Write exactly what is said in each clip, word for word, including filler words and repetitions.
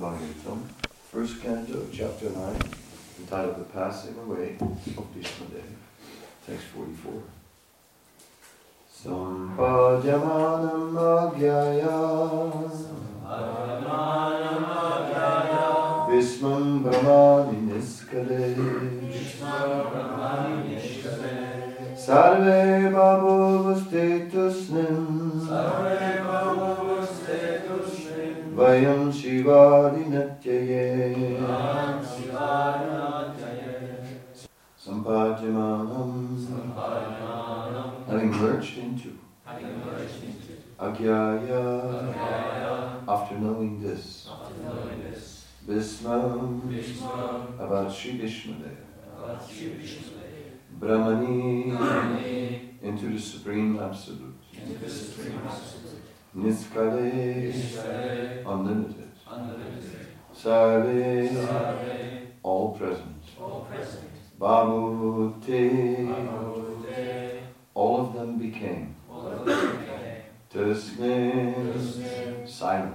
Bhagavatam, first canto of chapter nine, entitled The Passing Away of Bhishmadev, text forty-four. Sampajamanam agyaya Bhishmam brahmani niskale Sarve babhuvastetusnim Vayam shivadi natyaye Sampajamanam Having merged into Agyaya After knowing this Bhismam about Sri Bhishmadev Brahmani into the Supreme Absolute Niskale unlimited Sarve all present Bhamute all of them became Tasne silent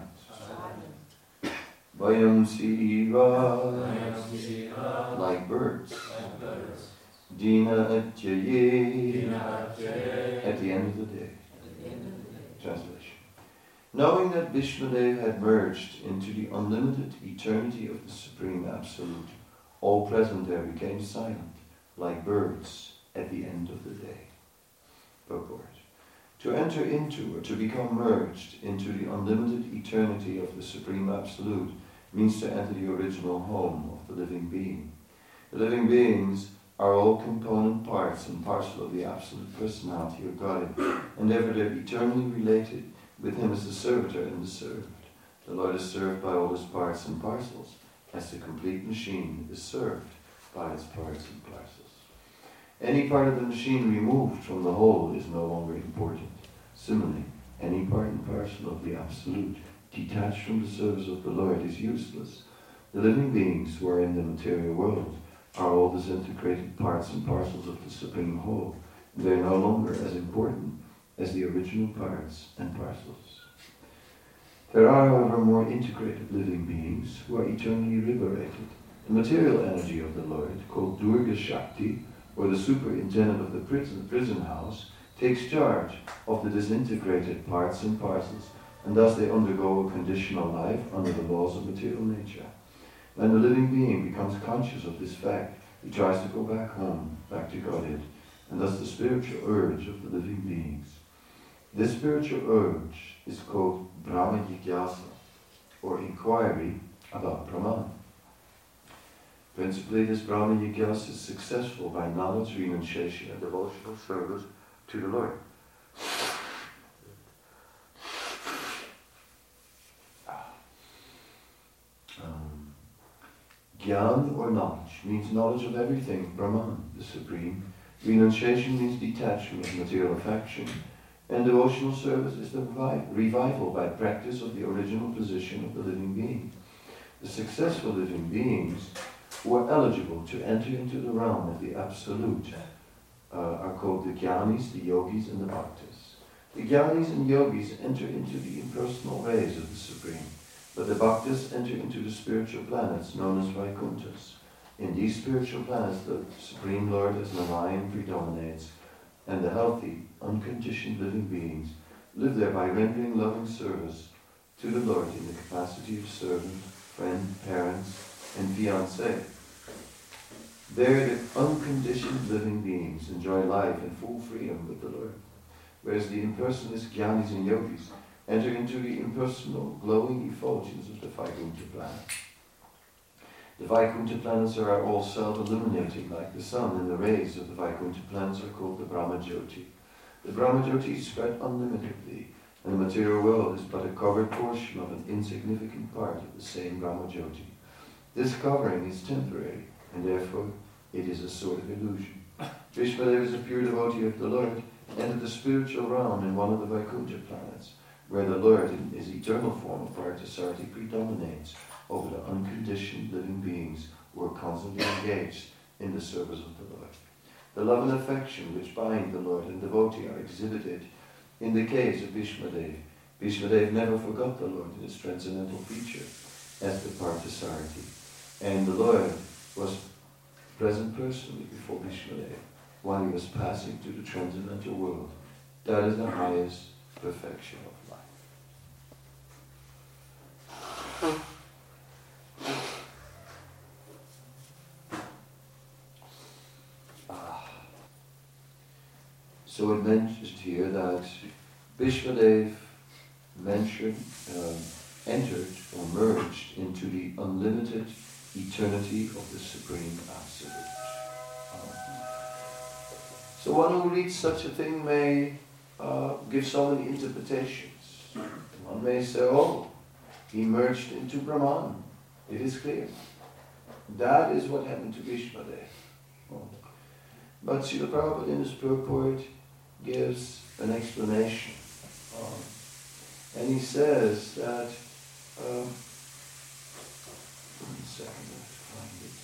Vayam Siva like birds Dina Atyaye at the end of the day. Translation. Knowing that Bhishmadev had merged into the unlimited eternity of the Supreme Absolute, all present there became silent, like birds at the end of the day. Purport. To enter into or to become merged into the unlimited eternity of the Supreme Absolute means to enter the original home of the living being. The living beings are all component parts and parcel of the Absolute Personality of God, and therefore they're eternally related with Him as the servitor and the served. The Lord is served by all His parts and parcels, as the complete machine is served by its parts and parcels. Any part of the machine removed from the whole is no longer important. Similarly, any part and parcel of the Absolute detached from the service of the Lord is useless. The living beings who are in the material world are all disintegrated parts and parcels of the Supreme Whole, and they are no longer as important as the original parts and parcels. There are, however, more integrated living beings who are eternally liberated. The material energy of the Lord, called Durga Shakti, or the superintendent of the prison, prison house, takes charge of the disintegrated parts and parcels, and thus they undergo a conditional life under the laws of material nature. When the living being becomes conscious of this fact, he tries to go back home, back to Godhead, and thus the spiritual urge of the living beings. This spiritual urge is called Brahma Jigyasa, or inquiry about Brahman. Principally, this Brahma Jigyasa is successful by knowledge, renunciation, and devotional service to the Lord. Um, Gyan, or knowledge, means knowledge of everything, Brahman, the Supreme. Renunciation means detachment of material affection. And devotional service is the revival by practice of the original position of the living being. The successful living beings who are eligible to enter into the realm of the Absolute uh, are called the Jnanis, the Yogis, and the Bhaktas. The Jnanis and Yogis enter into the impersonal ways of the Supreme, but the Bhaktas enter into the spiritual planets known as Vaikunthas. In these spiritual planets, the Supreme Lord as Narayan predominates, and the healthy, unconditioned living beings live there by rendering loving service to the Lord in the capacity of servant, friend, parents, and fiancé. There, the unconditioned living beings enjoy life in full freedom with the Lord, whereas the impersonalist Jnanis and Yogis enter into the impersonal, glowing effulgence of the Vaikuntha planet. The Vaikuntha planets are all self-illuminating like the sun, and the rays of the Vaikuntha planets are called the Brahma Jyoti. The Brahma Jyoti is spread unlimitedly, and the material world is but a covered portion of an insignificant part of the same Brahma Jyoti. This covering is temporary, and therefore it is a sort of illusion. Bhishmadev is a pure devotee of the Lord, entered the spiritual realm in one of the Vaikuntha planets, where the Lord in his eternal form of Parthasarthi predominates over the unconditioned living beings who are constantly engaged in the service of the Lord. The love and affection which bind the Lord and devotee are exhibited in the case of Bhishmadev. Bhishmadev never forgot the Lord in his transcendental feature. as the Parthasarathi. And the Lord was present personally before Bhishmadev while he was passing to the transcendental world. That is the highest perfection of life. Ah. So it mentions here that Bhishmadev mentioned, uh, entered or merged into the unlimited eternity of the Supreme Absolute. Uh, so one who reads such a thing may uh, give so many interpretations. One may say, oh, he merged into Brahman. It is clear. That is what happened to Bhishmadev. Oh. But Srila Prabhupada in his purport gives an explanation. Um, and he says that, um, one second, I have to find it.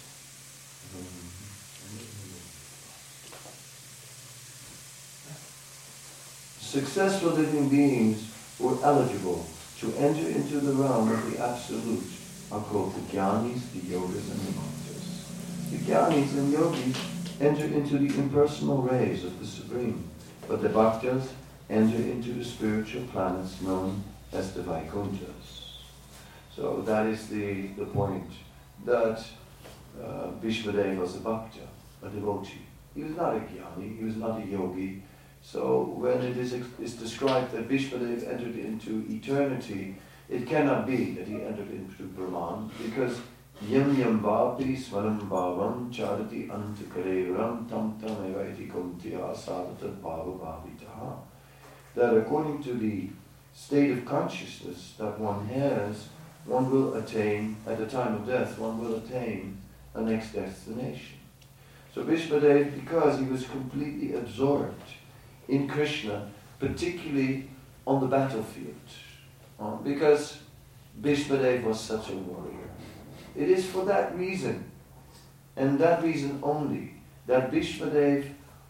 Um, Successful living beings were eligible to enter into the realm of the Absolute are called the Jnanis, the Yogas, and the Bhaktas. The Jnanis and Yogis enter into the impersonal rays of the Supreme, but the Bhaktas enter into the spiritual planets known as the Vaikunthas. So that is the, the point, that uh, Bhishmadev was a Bhakta, a devotee. He was not a Jnani, he was not a Yogi. So when it is, is described that Bhishmadev entered into eternity, it cannot be that he entered into Brahman, because Yam Yam Vapi Smaram Bhavam Charati Antakarevaram Tam Tam Evaiti Kuntiya Sadata Bhava Bhavitaha. That according to the state of consciousness that one has, one will attain, at the time of death, one will attain a next destination. So Bhishmadev, because he was completely absorbed in Krishna, particularly on the battlefield, uh, because Bhishmadev was such a warrior. It is for that reason, and that reason only, that Bhishmadev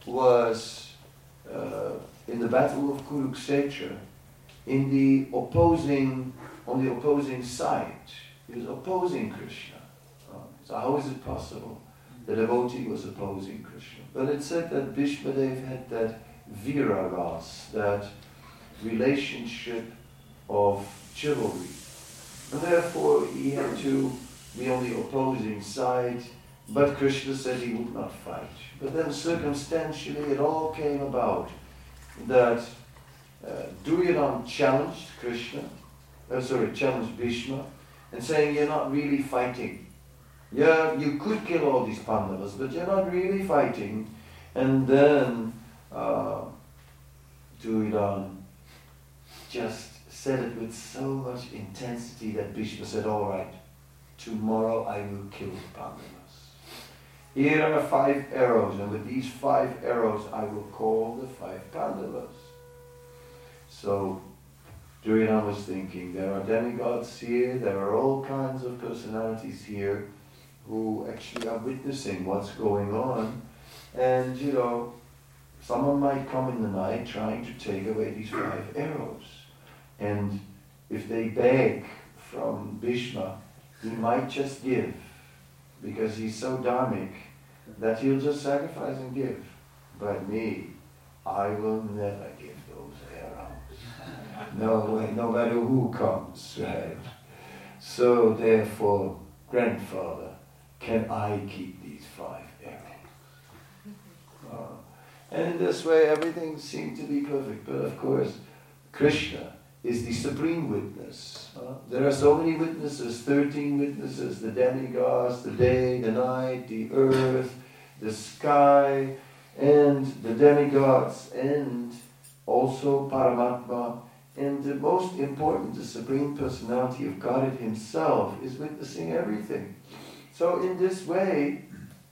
was uh, in the battle of Kurukshetra, in the opposing, on the opposing side. He was opposing Krishna. Uh, so how is it possible? The devotee was opposing Krishna. But it said that Bhishmadev had that viragas, that relationship of chivalry. And therefore he had to be on the opposing side, but Krishna said he would not fight. But then circumstantially it all came about that uh, Duryodhana challenged Krishna, uh, sorry, challenged Bhishma, and saying, you're not really fighting. Yeah, you could kill all these Pandavas, but you're not really fighting. And then uh, Duryodhana just said it with so much intensity that Bhishma said, all right, tomorrow I will kill the Pandavas. Here are five arrows, and with these five arrows I will call the five Pandavas. So Duryodhana was thinking, there are demigods here, there are all kinds of personalities here who actually are witnessing what's going on. And, you know, someone might come in the night trying to take away these five arrows. And if they beg from Bhishma, he might just give, because he's so dharmic that he'll just sacrifice and give. But me, I will never give those arrows. No way, no matter who comes, right? So therefore, grandfather, can I keep these five arrows? Uh, and in this way, everything seemed to be perfect. But of course, Krishna is the supreme witness. Uh, there are so many witnesses, thirteen witnesses, the demigods, the day, the night, the earth, the sky, and the demigods, and also Paramatma. And the most important, the Supreme Personality of Godhead Himself is witnessing everything. So in this way,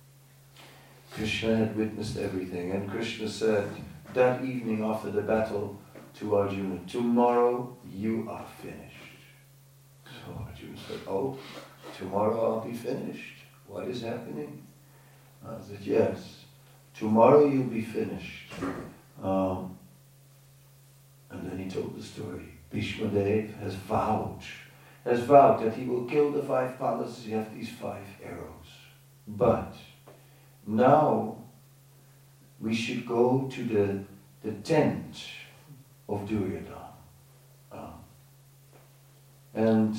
Krishna had witnessed everything. And Krishna said that evening after the battle to Arjuna, tomorrow you are finished. So Arjuna said, oh, tomorrow I'll be finished. What is happening? I said, yes, tomorrow you'll be finished. Um, and then he told the story. Bhishmadev has vowed has vowed that he will kill the five Pandavas. You have these five arrows. But now we should go to the, the tent of Duryodhana. Uh, and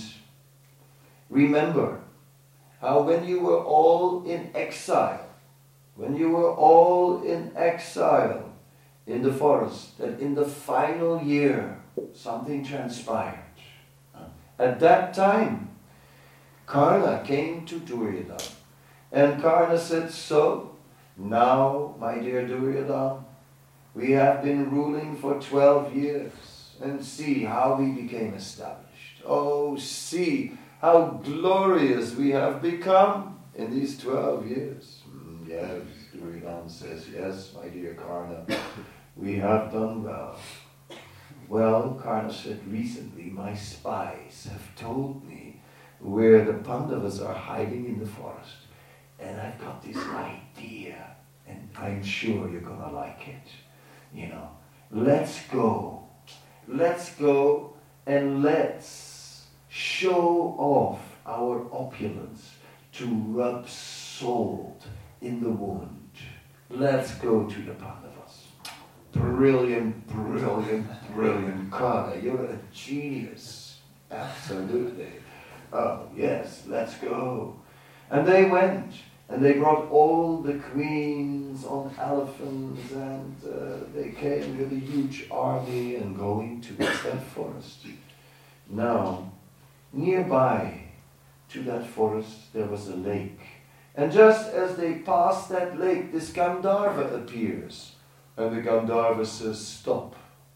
remember how when you were all in exile, when you were all in exile in the forest, that in the final year something transpired. At that time, Karna came to Duryodhana, and Karna said, so, now, my dear Duryodhana, we have been ruling for twelve years, and see how we became established. Oh, see how glorious we have become in these twelve years. Mm, yes, Duryodhana says, yes, my dear Karna, we have done well. Well, Karna said, recently my spies have told me where the Pandavas are hiding in the forest. And I've got this idea, and I'm sure you're going to like it. You know, let's go. Let's go and let's show off our opulence to rub salt in the wound. Let's go to the Pandavas. Brilliant, brilliant, brilliant Karna. You're a genius. Absolutely. Oh, yes, let's go. And they went, and they brought all the queens on elephants, and uh, they came with a huge army and going towards that forest. Now, nearby to that forest, there was a lake. And just as they passed that lake, this Gandharva appears. And the Gandharva says, stop.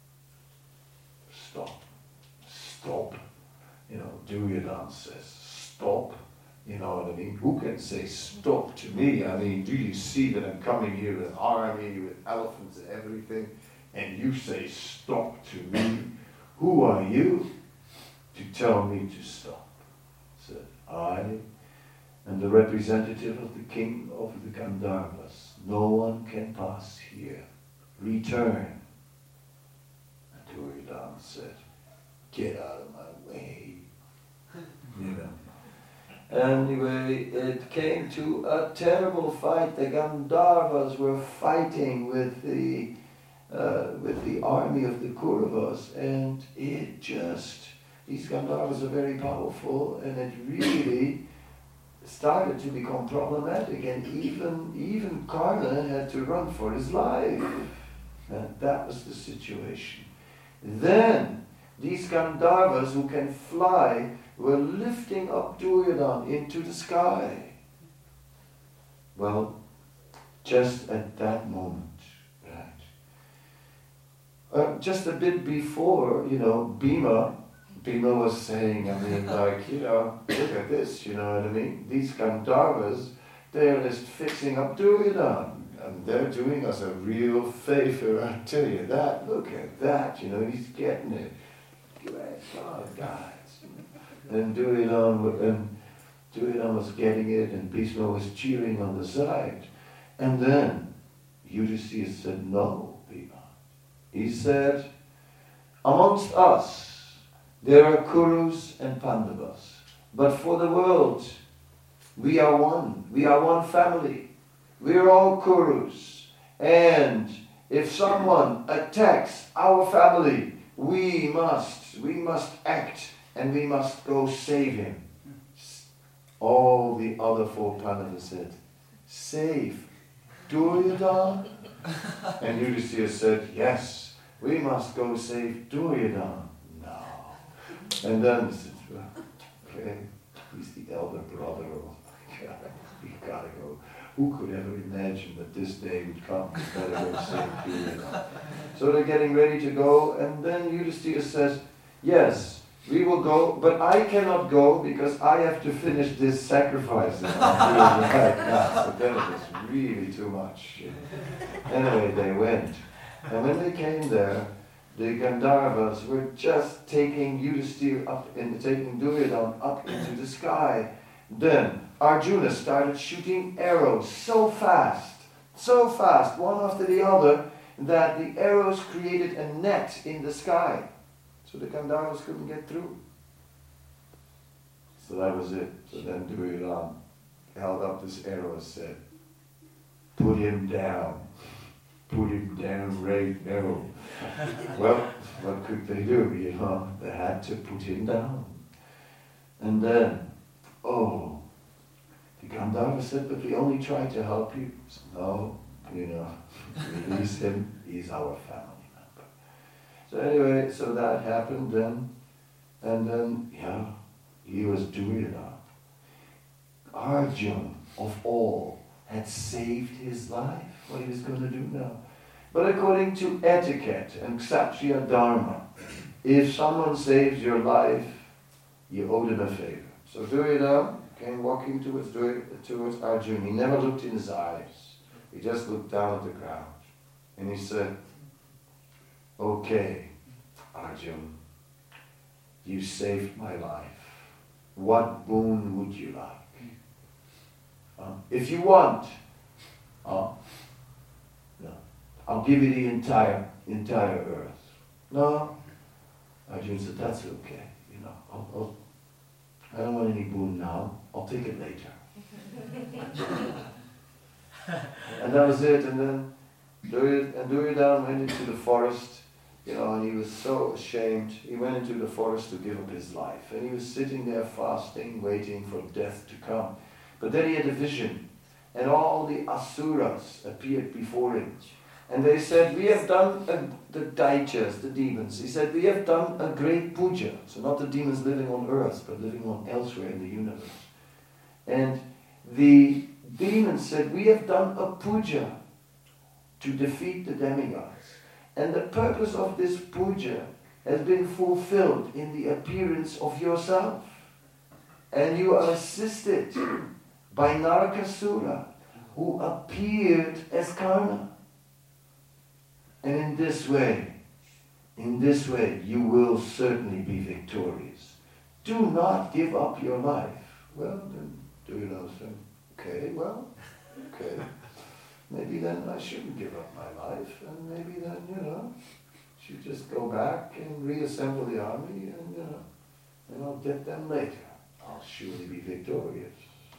Stop. Stop. You know, Duryodhana says, stop. You know what I mean? Who can say stop to me? I mean, do you see that I'm coming here with an army, with elephants and everything, and you say stop to me? Who are you to tell me to stop? Said, I am the representative of the king of the Gandharvas. No one can pass here. Return. And Duryodhana said, get out of my way. You know. Anyway, it came to a terrible fight. The Gandharvas were fighting with the uh, with the army of the Kauravas, and it just, these Gandharvas are very powerful, and it really started to become problematic, and even even Karna had to run for his life. And that was the situation. Then, these Gandharvas who can fly were lifting up Duryodhana into the sky. Well, just at that moment, right? Uh, just a bit before, you know, Bhima, Bhima was saying, I mean, like, you know, look at this, you know what I mean? These Gandharvas, they're just fixing up Duryodhana. And they're doing us a real favor, I tell you that. Look at that, you know, he's getting it. Great God, guys. And Duryodhana, and Duryodhana was getting it, and Bhishma was cheering on the side. And then Yudhisthira said, no, Bhima. He said, amongst us, there are Kurus and Pandavas. But for the world, we are one. We are one family. We are all Kurus. And if someone attacks our family, we must, we must act, and we must go save him. All the other four Pandavas said, save Duryodhana? And Yudhisthira said, yes, we must go save Duryodhana. No. And then he said, well, okay, he's the elder brother. Oh my God, we gotta go. Who could ever imagine that this day would come? We better go save Duryodhana. So they're getting ready to go, and then Yudhisthira says, yes, we will go, but I cannot go because I have to finish this sacrifice that I'm doing right now. So then it was really too much. Anyway, they went. And when they came there, the Gandharvas were just taking Yudhisthira up, and taking Duryodhana up into the sky. Then Arjuna started shooting arrows so fast, so fast, one after the other, that the arrows created a net in the sky. So the Gandharvas couldn't get through. So that was it. So then Duryodhana held up this arrow and said, put him down. Put him down right now. Well, what could they do? You know, they had to put him down. And then, oh, the Gandharva said, but we only tried to help you. So, no, you know, release him. He's our family member. So anyway, so that happened then. And then, yeah, he was Duryodhana. Arjuna, of all, had saved his life. What he was going to do now. But according to etiquette and Kshatriya Dharma, if someone saves your life, you owe them a favor. So Duryodhana came walking towards, towards Arjuna. He never looked in his eyes. He just looked down at the ground. And he said, okay, Arjuna, you saved my life. What boon would you like? Uh, if you want, uh, no, I'll give you the entire entire earth. No, Arjuna said, that's okay. You know, I'll, I'll, I don't want any boon now. I'll take it later. And that was it. And then Duryodhana went into the forest, you know, and he was so ashamed. He went into the forest to give up his life. And he was sitting there fasting, waiting for death to come. But then he had a vision, and all the asuras appeared before him. And they said, we have done, a, the Daityas, the demons, he said, we have done a great puja. So not the demons living on earth, but living on elsewhere in the universe. And the demons said, we have done a puja to defeat the demigods. And the purpose of this puja has been fulfilled in the appearance of yourself. And you are assisted by Narakasura, who appeared as Karna. And in this way, in this way, you will certainly be victorious. Do not give up your life. Well, then, do you know something? Okay, well, okay. Maybe then I shouldn't give up my life, and maybe then, you know, should just go back and reassemble the army, and, you know, and I'll get them later. I'll surely be victorious.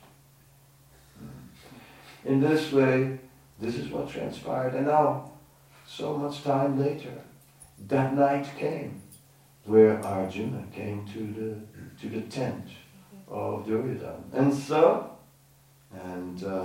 In this way, this is what transpired. And now, so much time later, that night came, where Arjuna came to the to the tent of Duryodhana. And so, and uh,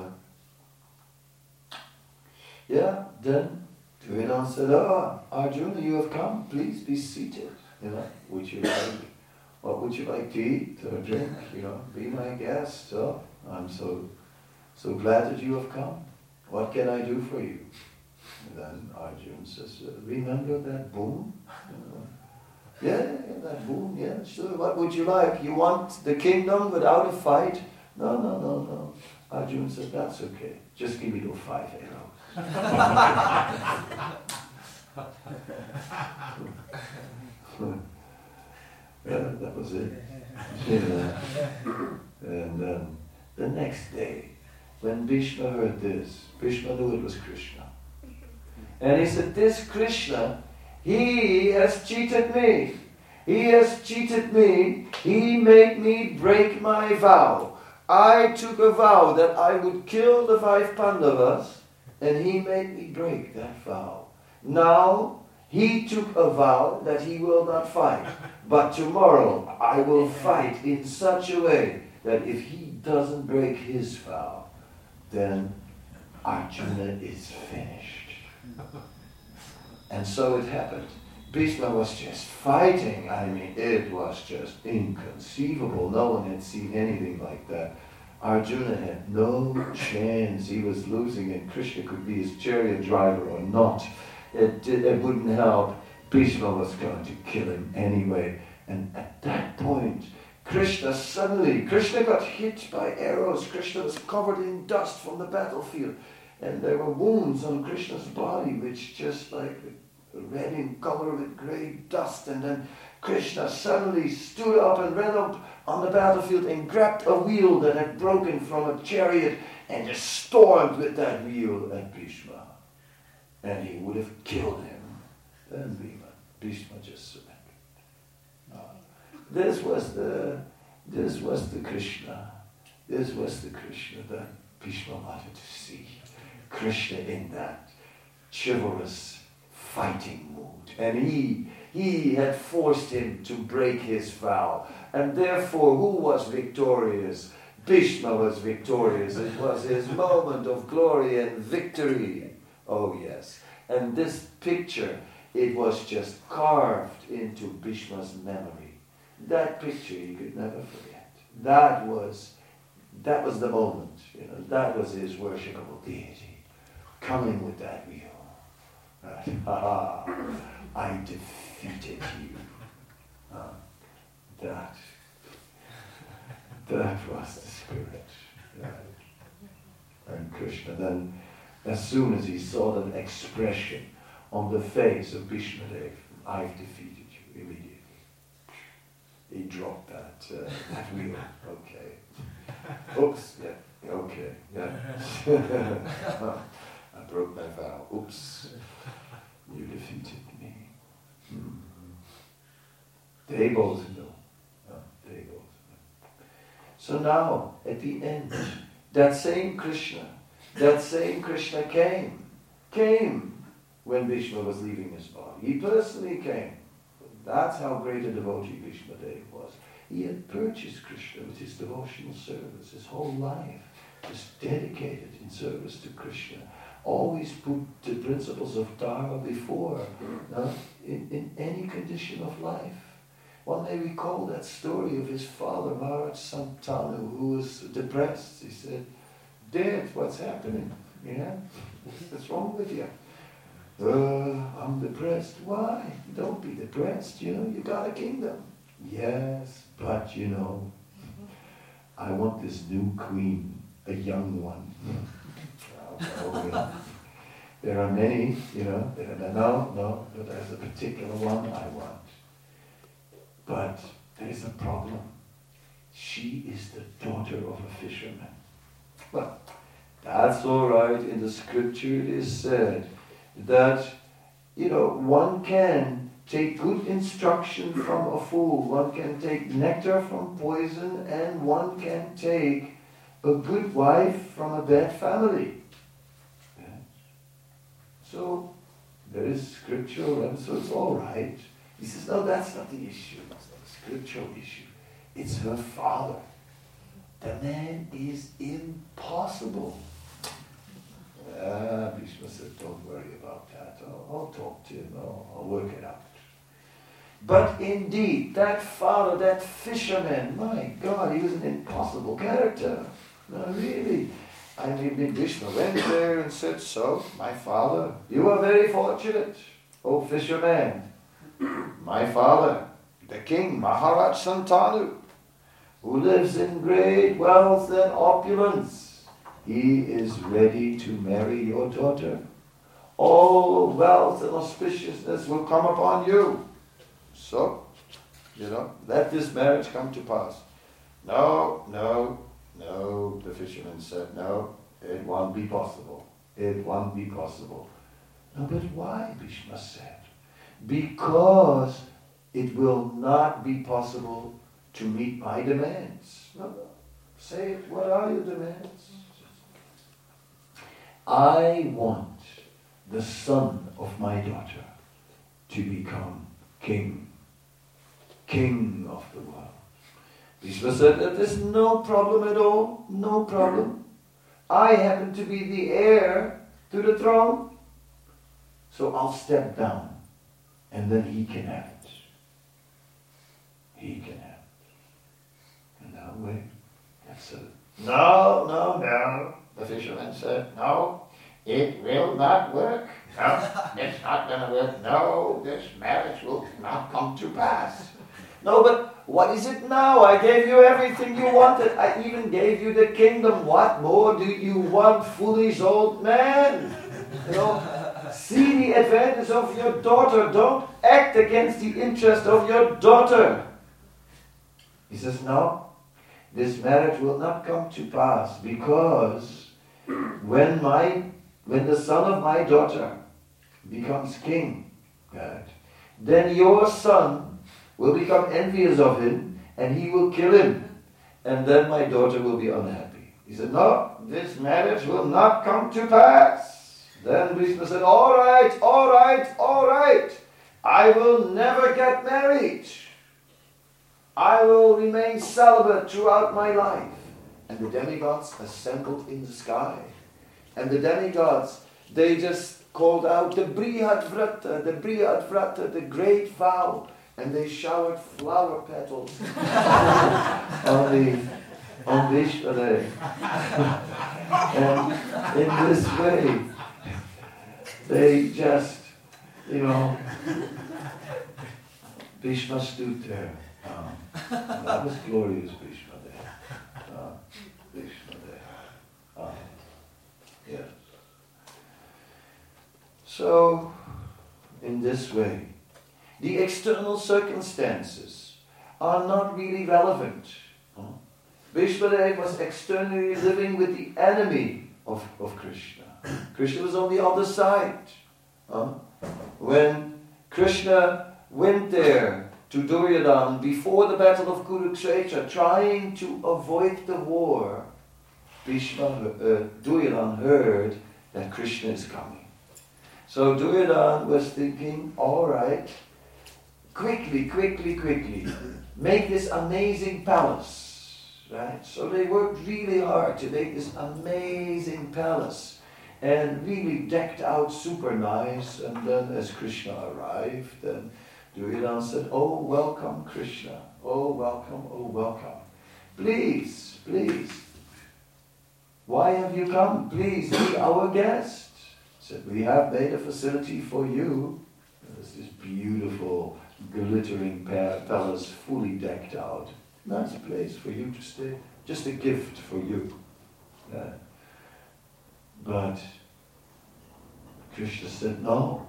yeah, then Duryodhana said, oh, Arjuna, you have come, please be seated. You know, would you like, what would you like to eat or drink? You know, be my guest. Oh, I'm so So glad that you have come. What can I do for you? And then Arjuna says, remember that boon? Uh, yeah, yeah, that boon, yeah, sure. What would you like? You want the kingdom without a fight? No, no, no, no. Arjuna said, that's okay. Just give me those five arrows. Yeah, that was it. Yeah. And then the next day, when Bhishma heard this, Bhishma knew it was Krishna. And he said, this Krishna, he has cheated me. He has cheated me. He made me break my vow. I took a vow that I would kill the five Pandavas, and he made me break that vow. Now, he took a vow that he will not fight. But tomorrow, I will fight in such a way that if he doesn't break his vow, then Arjuna is finished. And so it happened. Bhishma was just fighting. I mean, it was just inconceivable. No one had seen anything like that. Arjuna had no chance. He was losing, and Krishna could be his chariot driver or not. It, it, it wouldn't help. Bhishma was going to kill him anyway. And at that point, Krishna suddenly, Krishna got hit by arrows. Krishna was covered in dust from the battlefield. And there were wounds on Krishna's body, which just like red in color with grey dust. And then Krishna suddenly stood up and ran up on the battlefield and grabbed a wheel that had broken from a chariot and just stormed with that wheel at Bhishma. And he would have killed him. Then Bhishma, Bhishma just surrendered. Uh, this was the This was the Krishna. This was the Krishna that Bhishma wanted to see. Krishna in that chivalrous fighting mood. And he, he had forced him to break his vow. And therefore, who was victorious? Bhishma was victorious. It was his moment of glory and victory. Oh yes. And this picture, it was just carved into Bhishma's memory. That picture he could never forget. That was, that was the moment. You know, that was his worshipable deity coming with that wheel. Right. Ha ha! I defeated you. Uh, that, that was the spirit. Right. And Krishna then, as soon as he saw that expression on the face of Bhishma Dev, I've defeated you immediately. He dropped that, uh, that wheel. Okay. Oops. Yeah. Okay. Yeah. I broke my vow. Oops. You defeated me. Hmm. They both know. Oh, they both know. So now, at the end, that same Krishna, that same Krishna came, came when Bhishma was leaving his body. He personally came. That's how great a devotee Bhishma Dev was. He had purchased Krishna with his devotional service. His whole life was dedicated in service to Krishna. Always put the principles of Dharma before uh, in, in any condition of life. One may recall that story of his father, Maharaj Santanu, who was depressed. He said, "Dad, what's happening? You know, what's wrong with you?" Uh, I'm depressed. Why? Don't be depressed, you know, you got a kingdom. Yes, but you know, I want this new queen, a young one. Oh, yeah. There are many, you know, there are, no, no, no, there's a particular one I want. But there's a problem. She is the daughter of a fisherman. Well, that's all right. In the scripture it is said that, you know, one can take good instruction from a fool, one can take nectar from poison, and one can take a good wife from a bad family. Yeah. So, there is scriptural, and so it's all right. He says, no, that's not the issue. That's not a scriptural issue. It's her father. The man is impossible. Ah, Bhishma said, don't worry about that. I'll, I'll talk to him. I'll, I'll work it out. But indeed, that father, that fisherman, my God, he was an impossible character. No, really. I mean, Bhishma went there and said, so, my father, you are very fortunate, O fisherman. My father, the king, Maharaj Santanu, who lives in great wealth and opulence, he is ready to marry your daughter. All wealth and auspiciousness will come upon you. So, you know, let this marriage come to pass. No, no, no, the fisherman said, no, it won't be possible. It won't be possible. No, but why, Bhishma said? Because it will not be possible to meet my demands. No, no. Say it, what are your demands? I want the son of my daughter to become king. King of the world. Bhishma said that there's no problem at all. No problem. I happen to be the heir to the throne. So I'll step down. And then he can have it. He can have it. And now wait. That's it. No, no, no. The fisherman said, no, it will not work. No, it's not going to work. No, this marriage will not come to pass. No, but what is it now? I gave you everything you wanted. I even gave you the kingdom. What more do you want, foolish old man? You know, see the advantage of your daughter. Don't act against the interest of your daughter. He says, no, this marriage will not come to pass because when my, when the son of my daughter becomes king, right, then your son will become envious of him and he will kill him. and then my daughter will be unhappy. He said, no, this marriage will not come to pass. Then Bhishma said, all right, all right, all right. I will never get married. I will remain celibate throughout my life. And the demigods assembled in the sky. And the demigods, they just called out the Brihad Vrata, the Brihad Vrata, the great vow. And they showered flower petals on the on Vishwadev. And in this way, they just, you know, Bhishma stood there. Um, that was glorious Bhishma there. Uh, Bhishma there. Um, yes. So, in this way, the external circumstances are not really relevant. Huh? Vishwadev was externally living with the enemy of, of Krishna. Krishna was on the other side. Huh? When Krishna went there to Duryodhana before the battle of Kurukshetra, trying to avoid the war, Bhishma, uh, Duryodhana heard that Krishna is coming. So Duryodhana was thinking, all right, quickly, quickly, quickly, make this amazing palace, right? So they worked really hard to make this amazing palace and really decked out super nice. And then as Krishna arrived, then Duryodhana said, oh, welcome Krishna, oh, welcome, oh, welcome. Please, please, why have you come? Please be our guest. He said, we have made a facility for you. There's this beautiful glittering palace, fully decked out. Nice place for you to stay. Just a gift for you. Uh, but Krishna said, no.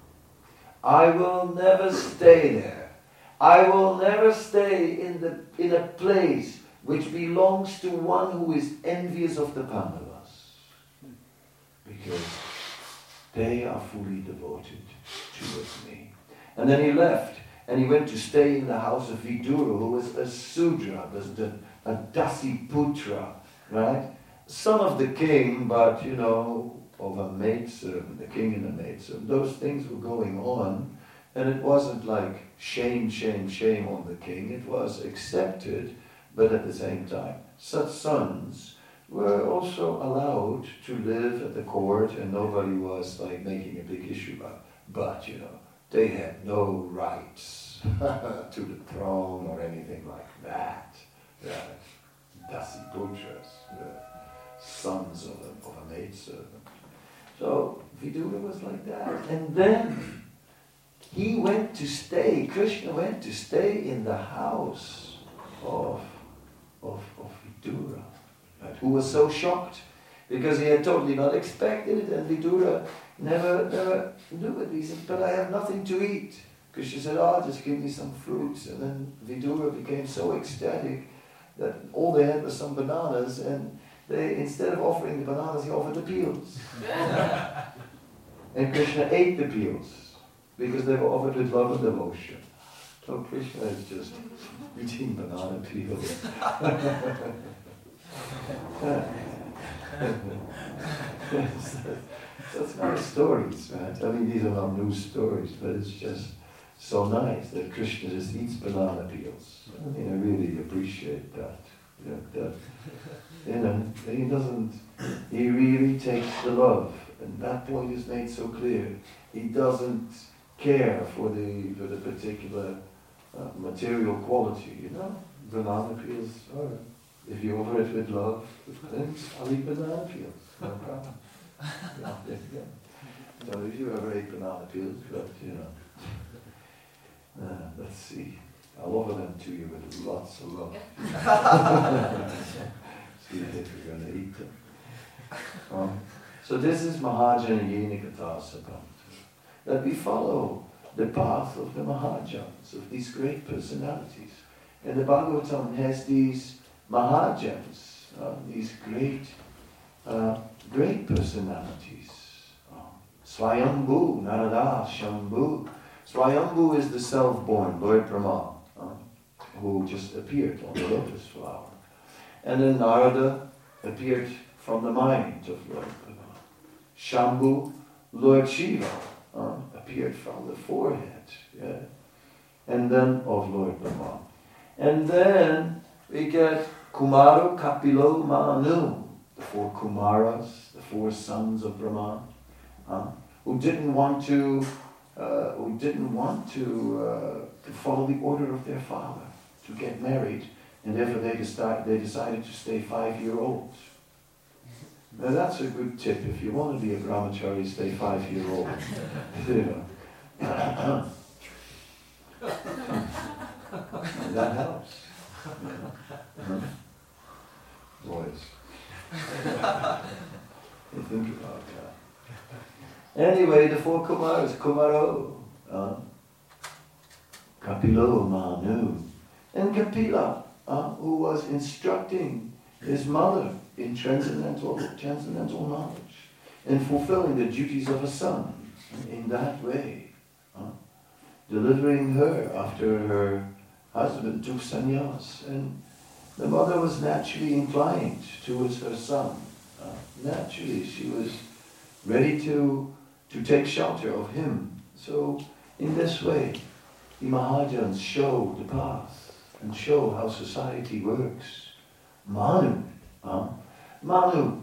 I will never stay there. I will never stay in the in a place which belongs to one who is envious of the Pandavas. Because they are fully devoted towards me. And then he left. And he went to stay in the house of Vidura, who was a Sudra, a, a Dasi Putra, right? Son of the king, but, you know, of a maidservant, the king and a maidservant. Those things were going on, and it wasn't like shame, shame, shame on the king. It was accepted, but at the same time, such sons were also allowed to live at the court, and nobody was like making a big issue about it. But, you know, they had no rights to the throne or anything like that. Yeah. Dasi Putras, the sons of a, of a maidservant. So Vidura was like that. And then he went to stay, Krishna went to stay in the house of, of, of Vidura, right, who was so shocked because he had totally not expected it, and Vidura never, never knew it. He said, but I have nothing to eat. Krishna said, oh, just give me some fruits. And then Vidura became so ecstatic that all they had was some bananas, and they, instead of offering the bananas, he offered the peels. And Krishna ate the peels because they were offered with love and devotion. So Krishna is just eating banana peels. That's nice stories, right? I mean, these are not new stories, but it's just so nice that Krishna just eats banana peels. I mean, I really appreciate that. Yeah, that you know, he doesn't, he really takes the love, and that point is made so clear. He doesn't care for the for the particular uh, material quality, you know. Banana peels, all right. If you offer it with love, then I'll eat banana peels, no problem. Yeah, yeah, yeah. So if you ever ate banana peels, but you know, uh, let's see. I'll offer them to you with lots of love. See if you're going to eat them. Um, so this is Mahajana Katha, that we follow the path of the Mahajans, of these great personalities. And the Bhagavatam has these Mahajans, uh, these great, uh, great personalities. Uh, Swayambhu, Narada, Shambhu. Swayambhu is the self-born Lord Brahma, uh, who just appeared on the lotus flower. And then Narada appeared from the mind of Lord Brahma. Shambhu, Lord Shiva, uh, appeared from the forehead, yeah, and then of Lord Brahma. And then we get Kumaro, Kapilo, Manu, the four Kumaras, the four sons of Brahma, uh, who didn't want to, uh, who didn't want to, uh, to follow the order of their father, to get married, and therefore they decided, they decided to stay five-year-olds. Now that's a good tip. If you want to be a brahmachari, stay five-year-old. You know. That helps. Yeah. Boys. You think about that. Anyway, the four Kumaras, Kumaro, uh, Kapilo, Manu, and Kapila, uh, who was instructing his mother in transcendental, transcendental knowledge and fulfilling the duties of a son in that way, uh, delivering her after her husband took sannyas. And the mother was naturally inclined towards her son. Uh, naturally, she was ready to, to take shelter of him. So, in this way, the Mahajans show the path and show how society works. Manu, uh, Manu,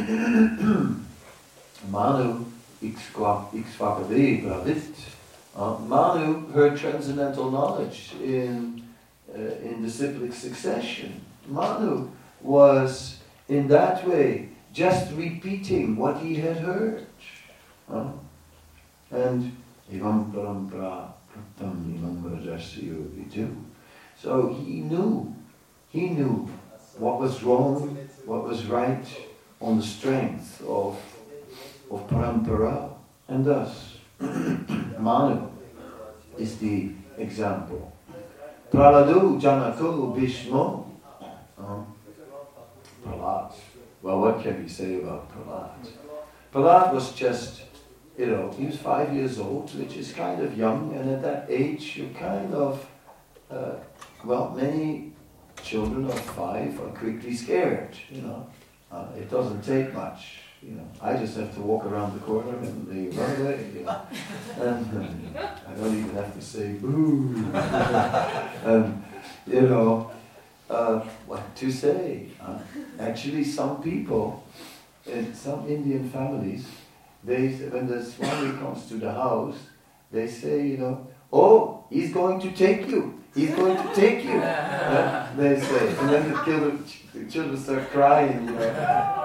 Manu, Ikshvakade Bravit. Uh, Manu heard transcendental knowledge in uh, in disciplic succession. Manu was in that way just repeating what he had heard. Uh, and Ivam Parampara Pratam Imam Rajasya Vidu. So he knew, he knew what was wrong, what was right on the strength of, of Parampara. And thus, Manu is the example. Praladu Janako Bhishmo. Um, Prahlad. Well, what can we say about Prahlad? Prahlad was just, you know, he was five years old, which is kind of young, and at that age you're kind of, uh, well, many children of five are quickly scared, you know. Uh, it doesn't take much. You know, I just have to walk around the corner and they run away, you know. And um, I don't even have to say boo. And, you know, uh, what to say? Uh, actually, some people, in some Indian families, they, when the Swami comes to the house, they say, you know, oh, he's going to take you. He's going to take you. Uh, they say. And then the children, the children start crying, you know.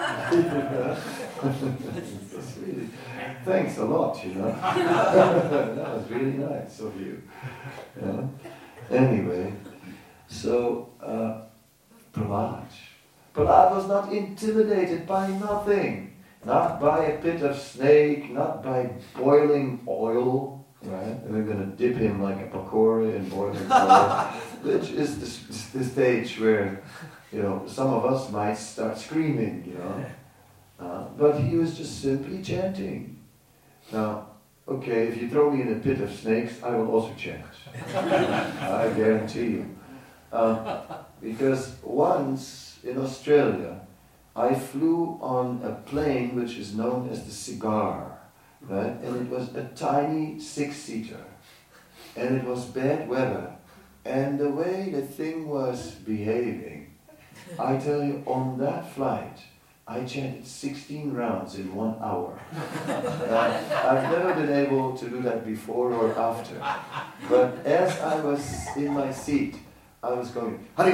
That's really, thanks a lot, you know. That was really nice of you. Yeah. Anyway, so uh, Prahlad. Prahlad was not intimidated by nothing. Not by a pit of snake, not by boiling oil, right? And we're going to dip him like a pakora in boiling oil, which is the, the stage where, you know, some of us might start screaming, you know. Uh, but he was just simply chanting. Now, okay, if you throw me in a pit of snakes, I will also chant. I guarantee you. Uh, because once in Australia, I flew on a plane which is known as the Cigar, right? And it was a tiny six-seater. And it was bad weather. And the way the thing was behaving, I tell you, on that flight, I chanted sixteen rounds in one hour. Uh, I've never been able to do that before or after. But as I was in my seat, I was going, I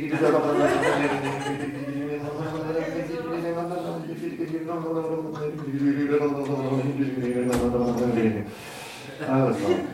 was like,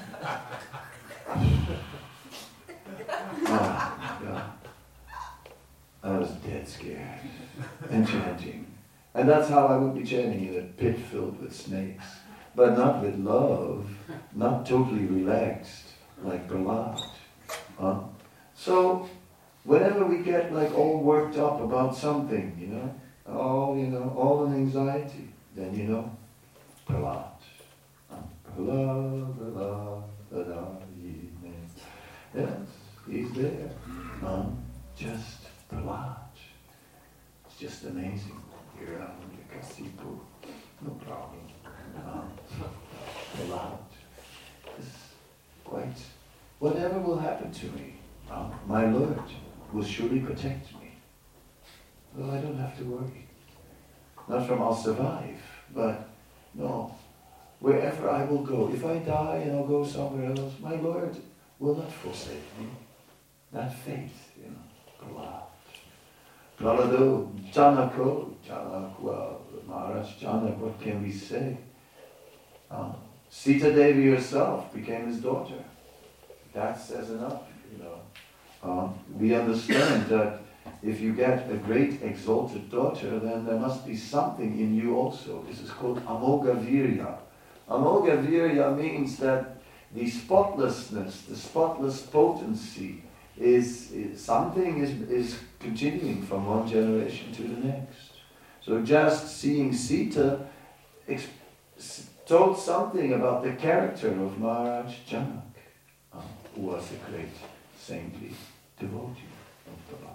oh, God. I was dead scared. And chanting. And that's how I would be chanting in a pit filled with snakes. But not with love, not totally relaxed, like Prahlad. Huh? So, whenever we get like all worked up about something, you know, all, you know, all in anxiety, then you know, Prahlad. Prahlad, Prahlad, Prahlad, yes, he's there. Huh? Just Prahlad. It's just amazing. Here on the Kasipu, no problem. Um, Prahlad is quite, whatever will happen to me, um, my Lord will surely protect me. Well, I don't have to worry. Not from I'll survive, but no, wherever I will go, if I die and I'll go somewhere else, my Lord will not forsake me. That faith, you know, Prahlad. Prahlado, Janako, Janak, well, Maharaj Janak, what can we say? Um, Sita Devi herself became his daughter. That says enough, you know. Um, we understand that if you get a great exalted daughter, then there must be something in you also. This is called Amoga Virya. Amoga Virya means that the spotlessness, the spotless potency is, is something is, is continuing from one generation to the next. So just seeing Sita exp- told something about the character of Maharaj Janak, uh, who was a great saintly devotee of the Lord.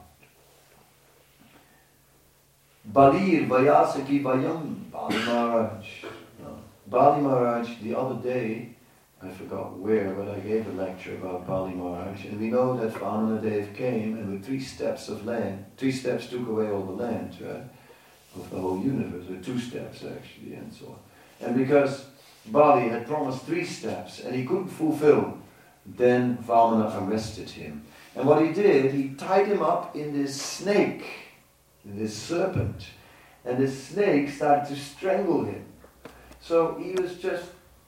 Balir Vayasaki Vayam, Bali Maharaj. No. Bali Maharaj, the other day, I forgot where, but I gave a lecture about Bali Maharaj, and we know that Vamanadev came, and with three steps of land, three steps took away all the land, right, of the whole universe, or two steps actually, and so on. And because Bali had promised three steps, and he couldn't fulfill, then Vamana arrested him. And what he did, he tied him up in this snake, this serpent, and this snake started to strangle him. So he was just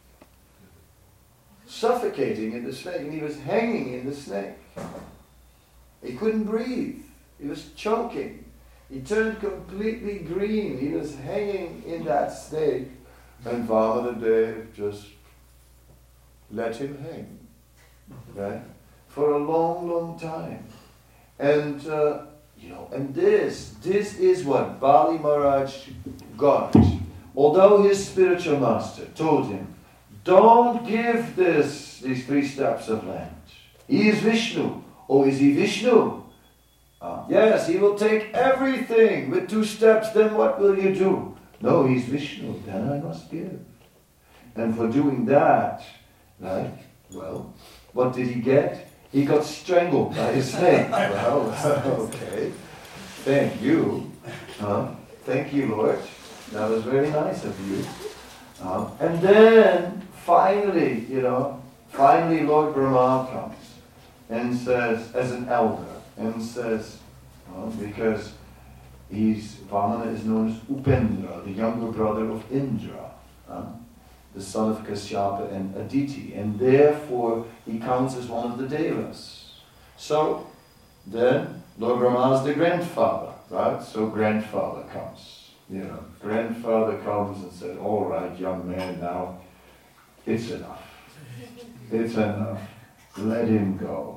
suffocating in the snake, and he was hanging in the snake. He couldn't breathe. He was choking. He turned completely green. He was hanging in that snake, and Vamanadev just let him hang, right, for a long, long time. And uh, You know, and this, this is what Bali Maharaj got. Although his spiritual master told him, don't give this, these three steps of land. He is Vishnu. Oh, is he Vishnu? Uh, yes, he will take everything with two steps, then what will you do? No, he's Vishnu, then I must give. And for doing that, right, well, what did he get? He got strangled by a snake. Well, okay. Thank you. Uh, thank you, Lord. That was very nice of you. Uh, and then, finally, you know, finally Lord Brahma comes and says, as an elder, and says, well, because he's, Vamana is known as Upendra, the younger brother of Indra. Uh, the son of Kashyapa and Aditi, and therefore he counts as one of the Devas. So then Lord Brahma is the grandfather, right? So grandfather comes, you know, grandfather comes and says, all right, young man, now it's enough. It's enough. Let him go.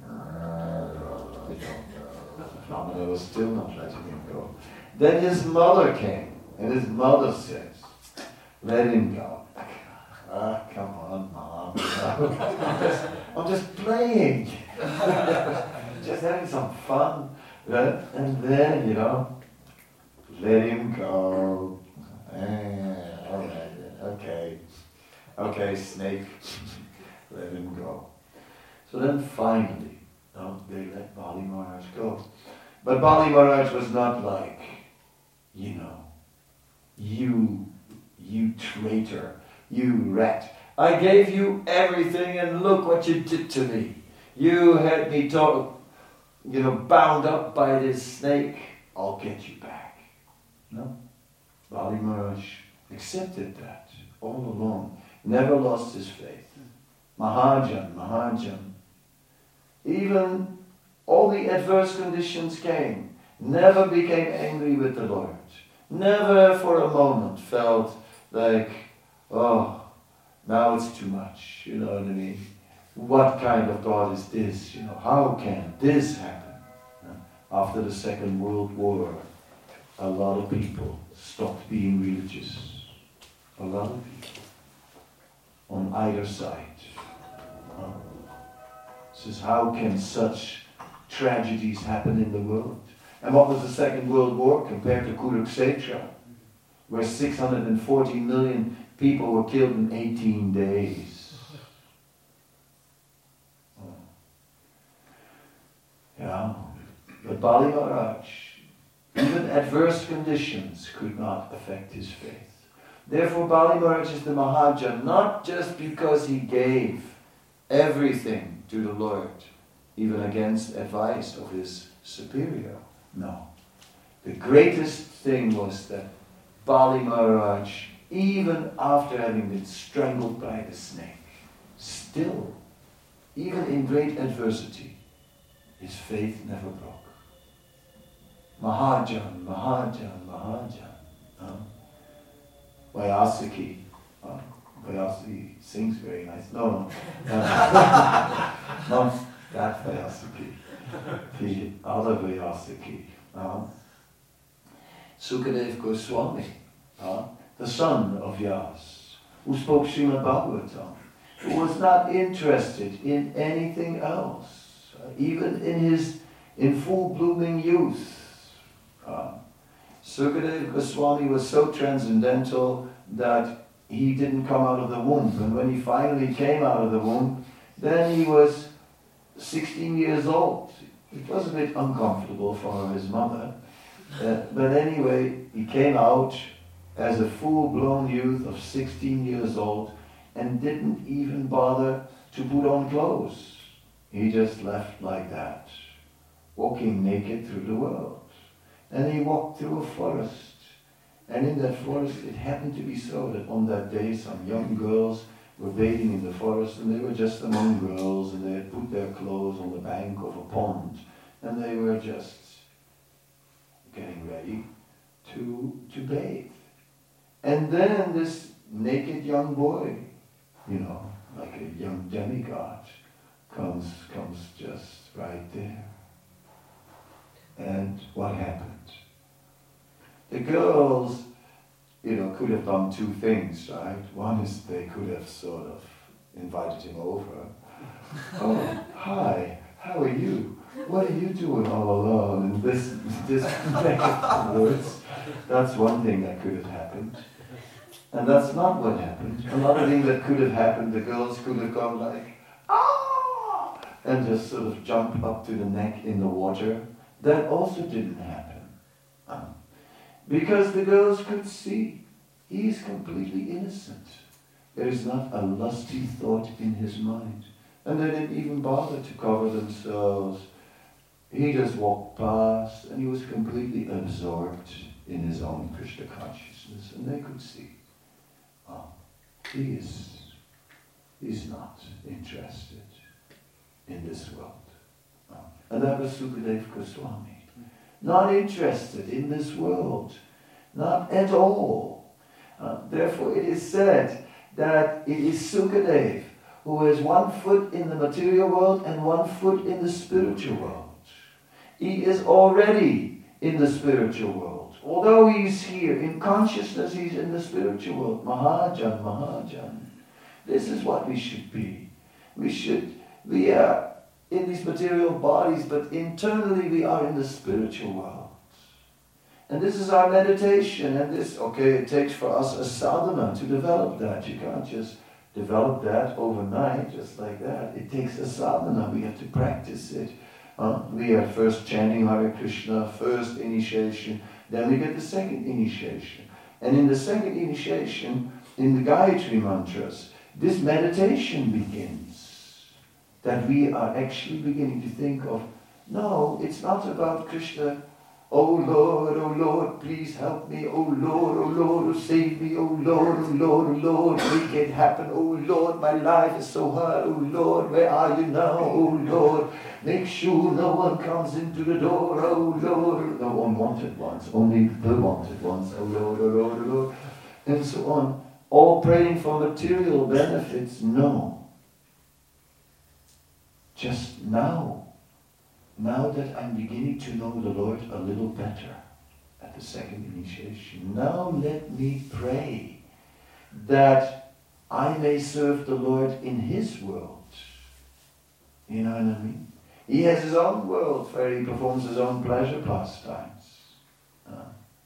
Vamana was still not letting him go. Then his mother came, and his mother says, let him go. Ah, come on, Mom. I'm, just, I'm just playing. Just having some fun. Right? And then, you know, let him go. Eh, all right, okay. Okay, snake. Let him go. So then finally, you know, they let Bali Maharaj go. But Bali Maharaj was not like, you know, you, you traitor. You rat. I gave you everything and look what you did to me. You had me talk, you know, bound up by this snake. I'll get you back. No. Bali Maharaj accepted that all along. Never lost his faith. Mahajan, Mahajan. Even all the adverse conditions came. Never became angry with the Lord. Never for a moment felt like, oh, now it's too much, you know what I mean? What kind of God is this? You know, how can this happen? After the Second World War, a lot of people stopped being religious. A lot of people. On either side. Says, how can such tragedies happen in the world? And what was the Second World War compared to Kurukshetra, where six hundred forty million people were killed in eighteen days? Yeah, but Bali Maharaj, even adverse conditions could not affect his faith. Therefore, Bali Maharaj is the Mahajan, not just because he gave everything to the Lord, even against advice of his superior. No. The greatest thing was that Bali Maharaj, even after having been strangled by the snake, still, even in great adversity, his faith never broke. Mahajan, Mahajan, Mahajan. Huh? Vyasaki. Huh? Vyasaki sings very nice. No, no. Uh, not that Vyasaki. The other Vyasaki. Uh, Sukadeva Goswami, uh, the son of Vyas, who spoke Srimad Bhagavatam, who was not interested in anything else, uh, even in his in full blooming youth. Uh, Sukadeva Goswami was so transcendental that he didn't come out of the womb. And when he finally came out of the womb, then he was sixteen years old. It was a bit uncomfortable for his mother. Uh, but anyway, he came out as a full-blown youth of sixteen years old and didn't even bother to put on clothes. He just left like that, walking naked through the world. And he walked through a forest. And in that forest, it happened to be so that on that day some young girls were bathing in the forest, and they were just among girls, and they had put their clothes on the bank of a pond, and they were just getting ready to, to bathe. And then this naked young boy, you know, like a young demigod, comes, comes just right there. And what happened? The girls, you know, could have done two things, right? One is they could have sort of invited him over. Oh, hi, how are you? What are you doing all alone? And this, this neck of words. That's one thing that could have happened. And that's not what happened. Another thing that could have happened, the girls could have gone like, ah! And just sort of jump up to the neck in the water. That also didn't happen. Um, because the girls could see he is completely innocent. There is not a lusty thought in his mind. And they didn't even bother to cover themselves. He just walked past and he was completely absorbed in his own Krishna consciousness. And they could see, oh, he is he's not interested in this world. Oh. And that was Sukadeva Goswami. Not interested in this world. Not at all. Uh, therefore it is said that it is Sukadeva who has one foot in the material world and one foot in the spiritual world. He is already in the spiritual world. Although he's here in consciousness, he's in the spiritual world. Mahajan, Mahajan. This is what we should be. We should, we are in these material bodies, but internally we are in the spiritual world. And this is our meditation, and this, okay, it takes for us a sadhana to develop that. You can't just develop that overnight, just like that. It takes a sadhana. We have to practice it. Uh, we are first chanting Hare Krishna, first initiation, then we get the second initiation. And in the second initiation, in the Gayatri mantras, this meditation begins. That we are actually beginning to think of, no, it's not about Krishna. Oh Lord, oh Lord, please help me. Oh Lord, oh Lord, oh save me. Oh Lord, oh Lord, oh Lord, make it happen. Oh Lord, my life is so hard. Oh Lord, where are you now? Oh Lord, make sure no one comes into the door. Oh Lord, no unwanted ones, only the wanted ones. Oh Lord, oh Lord, oh Lord, and so on. All praying for material benefits, no. Just now. Now that I'm beginning to know the Lord a little better at the second initiation, now let me pray that I may serve the Lord in His world. You know what I mean? He has his own world where he performs his own pleasure pastimes. Uh,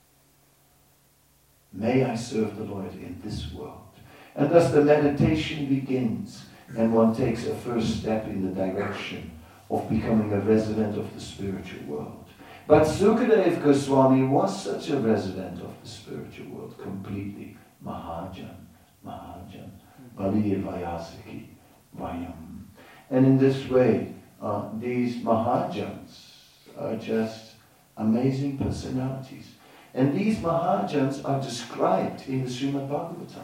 may I serve the Lord in this world. And thus the meditation begins, and one takes a first step in the direction of becoming a resident of the spiritual world. But Sukadeva Goswami was such a resident of the spiritual world, completely. Mahajan, Mahajan, Bali Vayasiki, Vayam. And in this way, uh, these Mahajans are just amazing personalities. And these Mahajans are described in the Srimad Bhagavatam.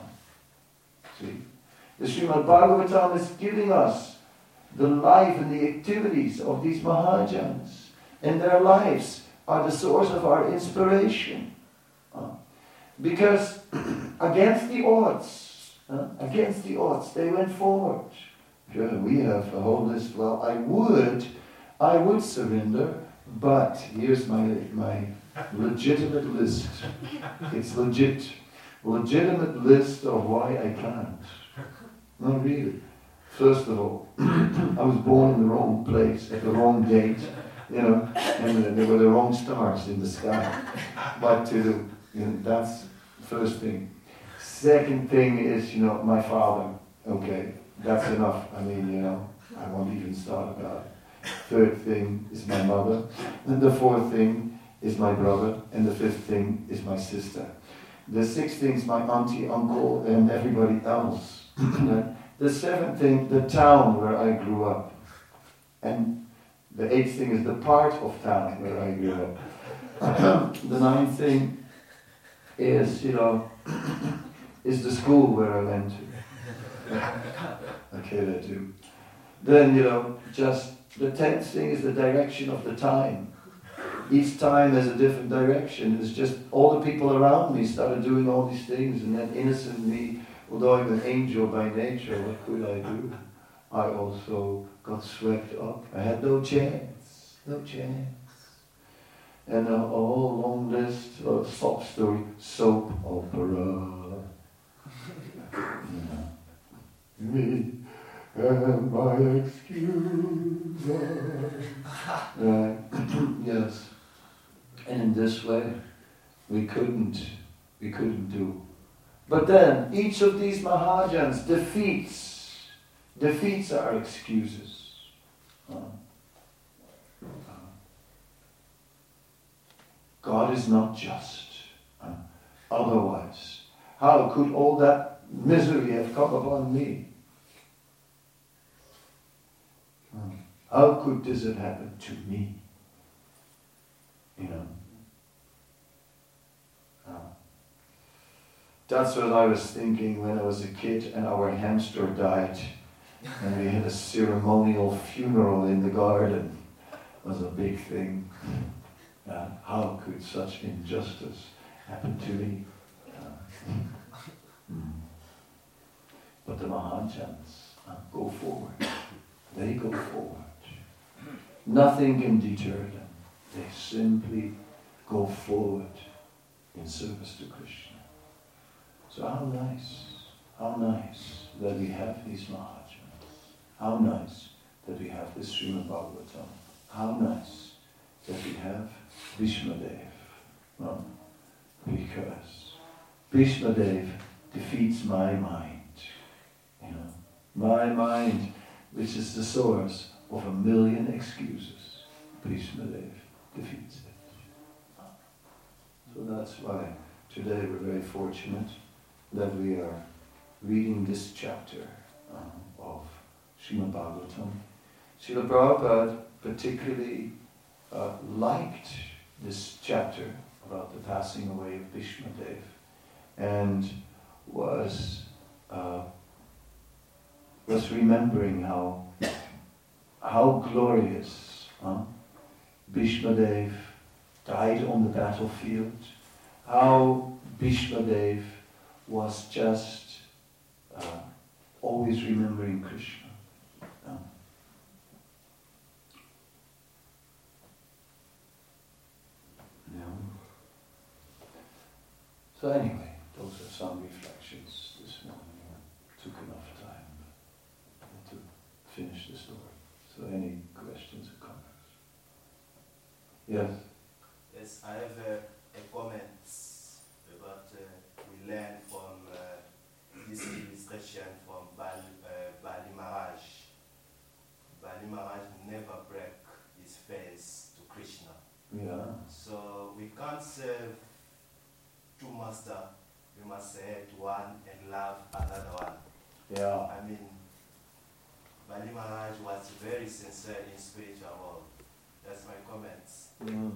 See? The Srimad Bhagavatam is giving us the life and the activities of these Mahajans. And their lives are the source of our inspiration. Uh, because against the odds, uh, against the odds, they went forward. Sure, we have a whole list. Well, I would, I would surrender, but here's my my legitimate list. It's legit. Legitimate list of why I can't. No, really. First of all, I was born in the wrong place, at the wrong date, you know, and there were the wrong stars in the sky. What to do? You know, that's the first thing. Second thing is, you know, my father. Okay, that's enough. I mean, you know, I won't even start about it. Third thing is my mother. And the fourth thing is my brother. And the fifth thing is my sister. The sixth thing is my auntie, uncle, and everybody else. The seventh thing, the town where I grew up. And the eighth thing is the part of town where I grew up. The ninth thing is, you know, is the school where I went to. Okay, that too. Then, you know, just the tenth thing is the direction of the time. Each time has a different direction. It's just all the people around me started doing all these things, and then innocent me, although I'm an angel by nature, what could I do? I also got swept up. I had no chance, no chance. And a, a whole long list of sob story, soap opera. Me and my excuse. Right. Yes. And in this way, we couldn't, we couldn't do. But then, each of these Mahajans defeats, defeats our excuses. Uh, uh, God is not just. Uh, otherwise, how could all that misery have come upon me? Uh, how could this have happened to me? You know. Uh, that's what I was thinking when I was a kid and our hamster died. And we had a ceremonial funeral in the garden. It was a big thing. Uh, how could such injustice happen to me? Uh, hmm. But the Mahajans uh, go forward. They go forward. Nothing can deter them. They simply go forward in service to Krishna. So how nice, how nice that we have these Mahajans. How nice that we have this Srimad Bhagavatam. How nice that we have Bhishma Dev. Um, because Bhishma Dev defeats my mind. You know, my mind, which is the source of a million excuses. Bhishma Dev defeats it. So that's why today we're very fortunate that we are reading this chapter um, of Srimad Bhagavatam. Srila Prabhupada particularly uh, liked this chapter about the passing away of Bhishma Dev and was uh, was remembering how how glorious huh? Bhishma Dev died on the battlefield, how Bhishma Dev was just uh, always remembering Krishna. Uh, yeah. So anyway, those are some reflections this morning. I took enough time to finish the story. So any questions or comments? Yes? Yes, I have a, a comment about uh, we learn from uh, this illustration from Bali, uh, Bali Maharaj. Bali Maharaj never break his face to Krishna. Yeah. So we can't serve two masters. We must hate one and love another one. Yeah. I mean, Bali Maharaj was very sincere in spiritual world. That's my comments. Mm.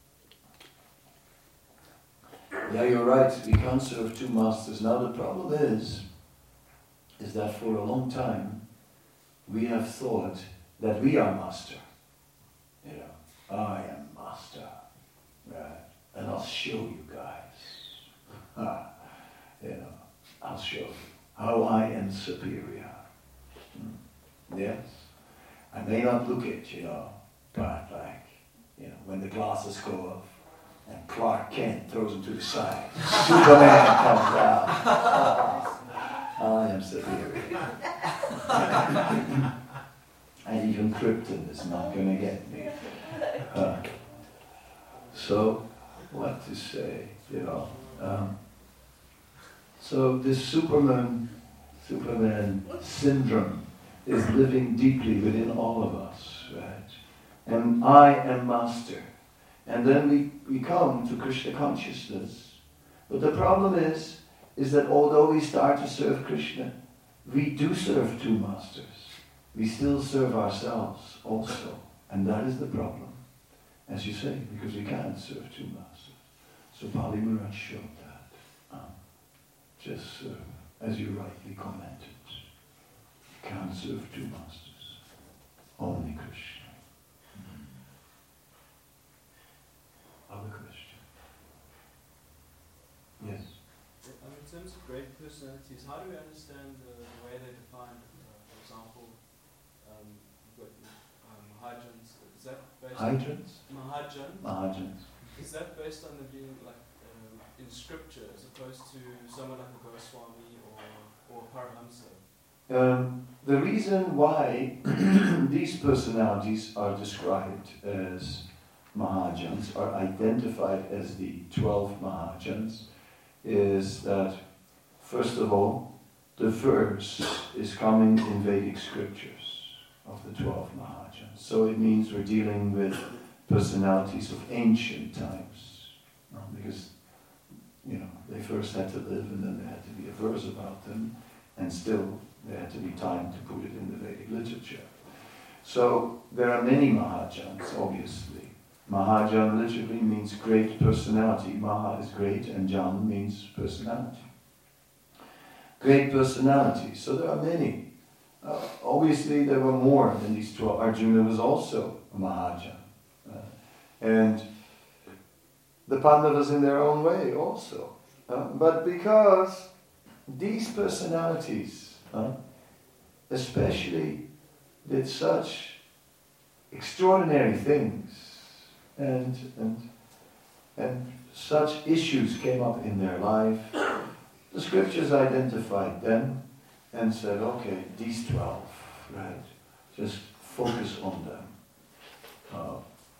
Yeah, you're right. We can't serve two masters. Now the problem is, is that for a long time, we have thought that we are master. You know, I am master. Right? And I'll show you guys. Ah, you know, I'll show you how I am superior. Hmm. Yes? I may not look it, you know, but like, you know, when the glasses go off and Clark Kent throws him to the side, Superman comes out. I am superior. And even Krypton is not going to get me. Uh, so, what to say, you know? Um, so this Superman, Superman syndrome is living deeply within all of us, right? And I am master. And then we, we come to Krishna consciousness. But the problem is, is that although we start to serve Krishna, we do serve two masters. We still serve ourselves also. And that is the problem, as you say, because we can't serve two masters. So Bali Maharaj showed that. Um, just serve, as you rightly commented. You can't serve two masters. Only Krishna. Mm-hmm. Other question? Yes? Um, in terms of great personalities, how do we understand uh, the way they define, uh, for example, um, you've got um, Mahajans? Is that based Hydrants? on Mahajans? Mahajans. Is that based on them being like um, in scripture as opposed to someone like a Goswami or or Paramahamsa? Um, the reason why these personalities are described as Mahajans, are identified as the twelve Mahajans, is that, first of all, the verse is coming in Vedic scriptures of the twelve Mahajans. So it means we're dealing with personalities of ancient times. No? Because, you know, they first had to live and then there had to be a verse about them, and still there had to be time to put it in the Vedic literature. So there are many Mahajans, obviously. Mahajan literally means great personality. Maha is great and Jan means personality. Great personality. So there are many. Uh, obviously there were more than these twelve. Arjuna was also a Mahajan. Uh, and the Pandavas in their own way also. Uh, but because these personalities, uh, especially did such extraordinary things, and, and, and such issues came up in their life, the scriptures identified them and said, okay, these twelve, right, just focus on them. Uh,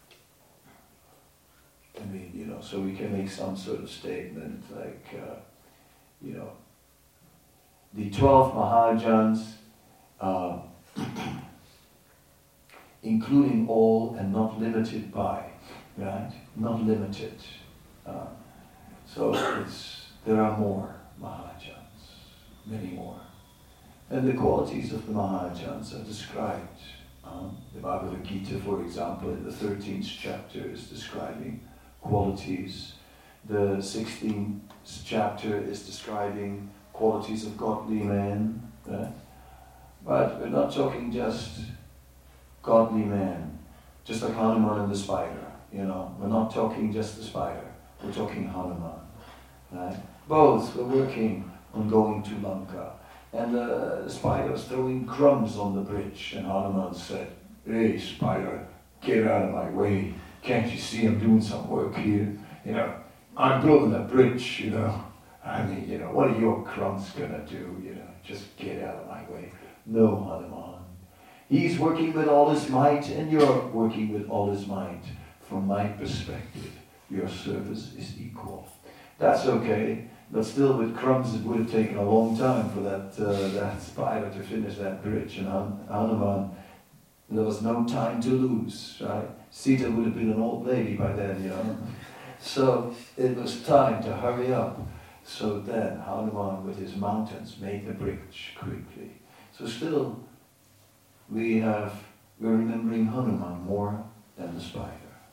I mean, you know, so we can make some sort of statement like, uh, you know, the twelve Mahajans, uh, including all and not limited by, right? Not limited. Uh, so it's, there are more Mahajans, many more. And the qualities of the Mahajans are described. Um, the Bhagavad Gita, for example, in the thirteenth chapter is describing qualities. The sixteenth chapter is describing qualities of godly men. Right? But we're not talking just godly men, just like Hanuman and the spider. You know, we're not talking just the spider, we're talking Hanuman. Right? Both were working on going to Lanka. And uh, the spider was throwing crumbs on the bridge, and Hanuman said, "Hey, spider, get out of my way. Can't you see I'm doing some work here? You know, I'm building a bridge, you know. I mean, you know, what are your crumbs gonna do? You know, just get out of my way." No, Hanuman. He's working with all his might, and you're working with all his might. From my perspective, your service is equal. That's okay, but still with crumbs it would have taken a long time for that uh, that spider to finish that bridge. And Han- Hanuman, there was no time to lose, right? Sita would have been an old lady by then, you know. So it was time to hurry up. So then Hanuman with his mountains made the bridge quickly. So still, we have, we're remembering Hanuman more than the spider.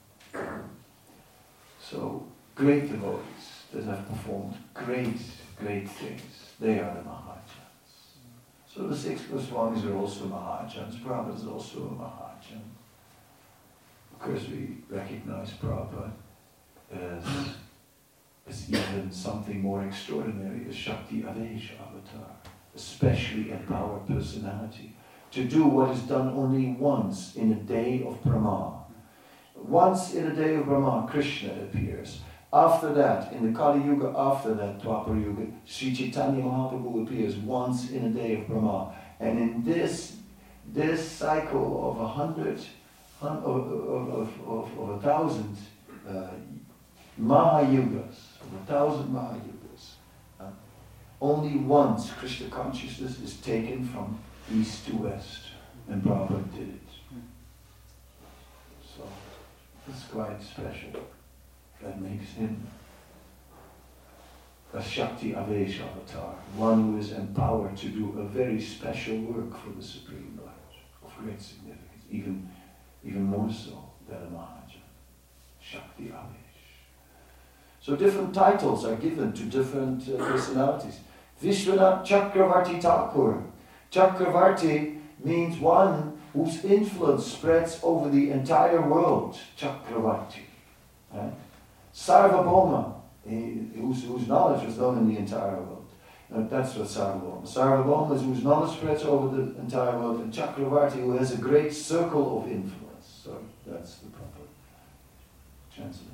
So, great devotees that have performed great, great things, they are the Mahajans. So the six Goswamis are also Mahajans, Prabhupada is also a Mahajan. Of course we recognize Prabhupada as, as even something more extraordinary, as Shakti Avesh Avatar, especially a power personality, to do what is done only once in a day of Brahma. Once in a day of Brahma, Krishna appears. After that, in the Kali Yuga, after that, Dwapara Yuga, Sri Chaitanya Mahaprabhu appears once in a day of Brahma. And in this, this cycle of a hundred, of, of, of, of, of a thousand uh, Mahayugas, of a thousand Mahayugas, uh, only once Krishna consciousness is taken from east to west, and Prabhupada did it. So, it's quite special. That makes him a Shakti Avesh Avatar, one who is empowered to do a very special work for the Supreme Lord, of great significance, even, even more so than a Mahajan. Shakti Avesh. So different titles are given to different uh, personalities. Vishwanath Chakravarti Thakur. Chakravarti means one whose influence spreads over the entire world. Chakravarti. Right? Sarvabhauma, whose, whose knowledge was known in the entire world. Uh, that's what Sarvabhauma. Sarvabhauma is whose knowledge spreads over the entire world, and Chakravarti, who has a great circle of influence. So that's the proper translation.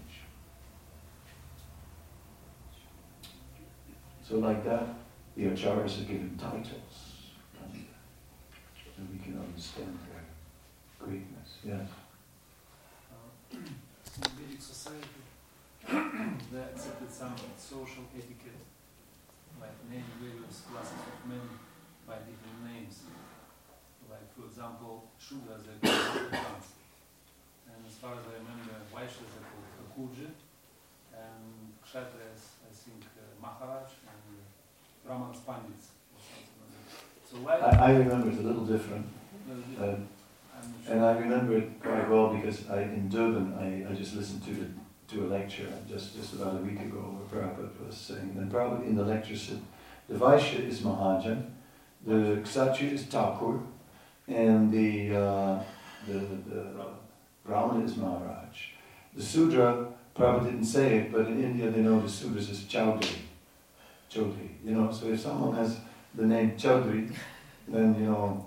So like that, the acharyas are given titles, and we can understand their greatness. Yes. Uh, in Vedic society, they accepted some social etiquette, like naming various classes of men by different names. Like, for example, Shudras are called plants. And as far as I remember, Vaishyas are called Kakuja, and Kshatriyas, I think, uh, Maharaj, and uh, Brahmans Pandits, or something like that. So why? I, I remember it's a little different. Uh, Uh, sure. and I remember it quite well because I, in Durban, I, I just listened to the to a lecture just, just about a week ago where Prabhupada was saying, and Prabhupada in the lecture said, the Vaishya is Mahajan, the Kshatriya is Thakur, and the, uh, the, the Brahmana is Maharaj. The Sudra, Prabhupada didn't say it, but in India they know the Sudras as Chaudhary. Chaudhary, you know, so if someone has the name Chaudhary, then, you know,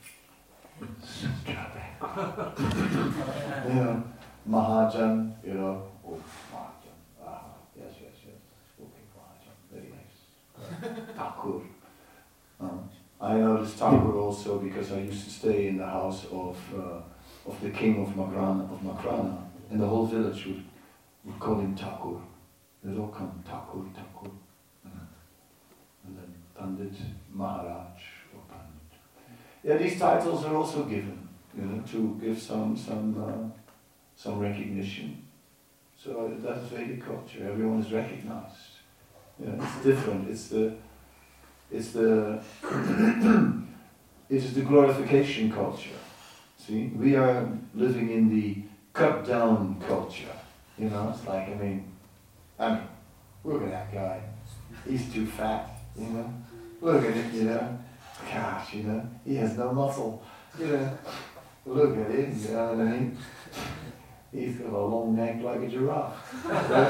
you know, Mahajan, you know, oh, Mahajan, ah, yes, yes, yes, okay, Mahajan, very nice. Thakur. Um, I noticed Thakur also because I used to stay in the house of uh, of the king of Makrana, of Makrana, and the whole village would, would call him Thakur. They'd all come, Thakur, Thakur. Uh, and then Pandit, Maharaj, or Pandit. Yeah, these titles are also given, you know, to give some some uh, some recognition. So that's Vedic culture. Everyone is recognized. You know, it's different. It's the it's the it is the glorification culture. See, we are living in the cut down culture. You know, it's like I mean, I mean, look at that guy. He's too fat. You know, look at him. You know, gosh, you know, he has no muscle. You know, look at him. You know what I mean? He's got a long neck like a giraffe.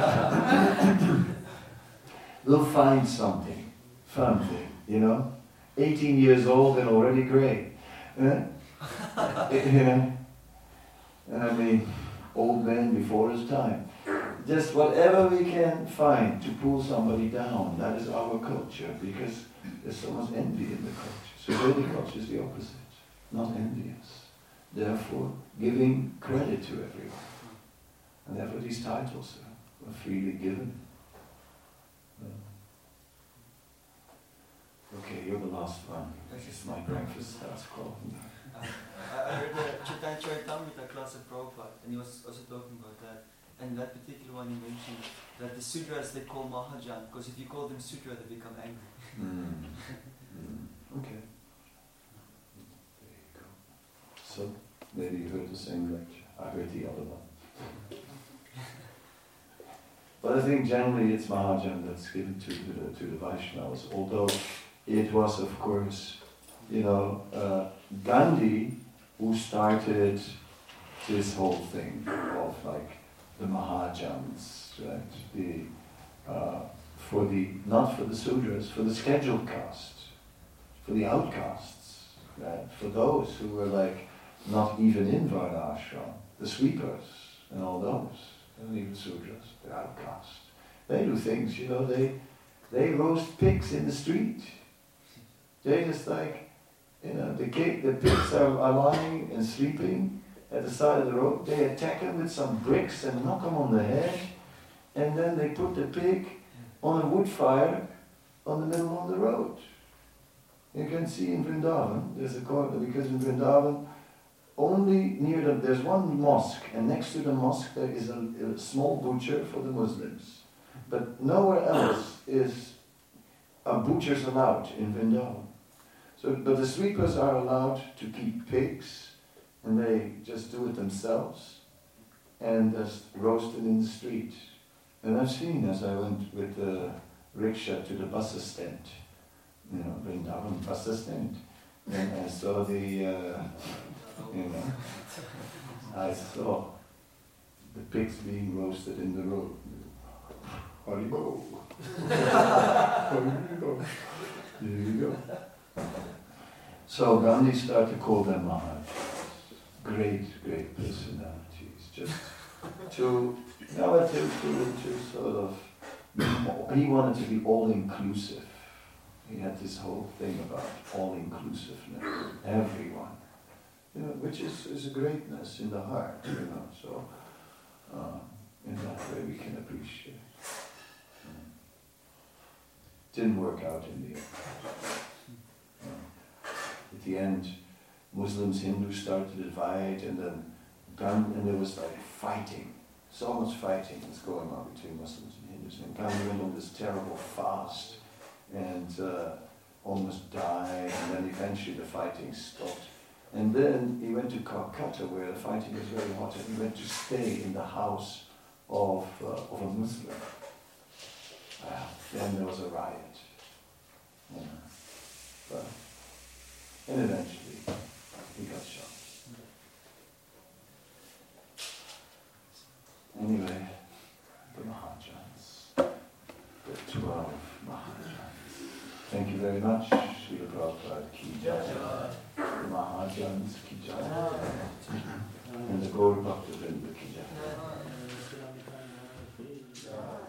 They'll find something, something, you know. eighteen years old and already grey. Eh? You know? And I mean, old man before his time. Just whatever we can find to pull somebody down, that is our culture, because there's so much envy in the culture. So Vedic culture is the opposite. not envious. Therefore, giving credit to everyone. And therefore these titles are freely given. Okay, you're the last one. This is my breakfast starts calling. Uh, I, I heard the Chaitanya Charitamrita class of Prabhupada, and he was also talking about that. And that particular one he mentioned that the Sudras they call Mahajan, because if you call them Sudra, they become angry. Mm. Mm. Okay. There you go. So, maybe you heard the same lecture. I heard the other one. But I think generally it's Mahajan that's given to the, to the Vaishnavas, although it was, of course, you know, uh, Gandhi who started this whole thing of like the Mahajans, right? The uh, for the not for the Sudras, for the scheduled castes, for the outcasts, right? For those who were like not even in Varnashram, the sweepers and all those, and even Sudras, the outcasts. They do things, you know. They they roast pigs in the street. They just like, you know, the, cake, the pigs are, are lying and sleeping at the side of the road. They attack them with some bricks and knock them on the head, and then they put the pig on a wood fire on the middle of the road. You can see in Vrindavan, there's a corner, because in Vrindavan, only near the, there's one mosque, and next to the mosque there is a, a small butcher for the Muslims. But nowhere else is a butcher's allowed in Vrindavan. So, but the sweepers are allowed to keep pigs, and they just do it themselves, and just roast it in the street. And I've seen, as I went with the rickshaw to the bus stand, you know, Vrindavan bus stand, and I saw the, uh, you know, I saw the pigs being roasted in the road. Haribo. Haribo. There you go. So Gandhi started to call them Mahaj. Great, great personalities. Just to, you know, to, to, to sort of, he wanted to be all-inclusive. He had this whole thing about all-inclusiveness, everyone. You know, which is, is a greatness in the heart, you know, so uh, in that way we can appreciate. Mm. Didn't work out in the end. At the end, Muslims, Hindus started to divide, and then Gandhi, and there was like fighting. So much fighting was going on between Muslims and Hindus. And Gandhi went on this terrible fast and uh, almost died, and then eventually the fighting stopped. And then he went to Calcutta, where the fighting was very hot, and he went to stay in the house of, uh, of a Muslim. Well, then there was a riot. Yeah. But, and eventually, he got shot. Anyway, the Mahajans, the twelve Mahajans. Thank you very much, Srila Prabhupada ki jai, the Mahajans ki jai, and the Gaur Bhakta Vrinda ki jai.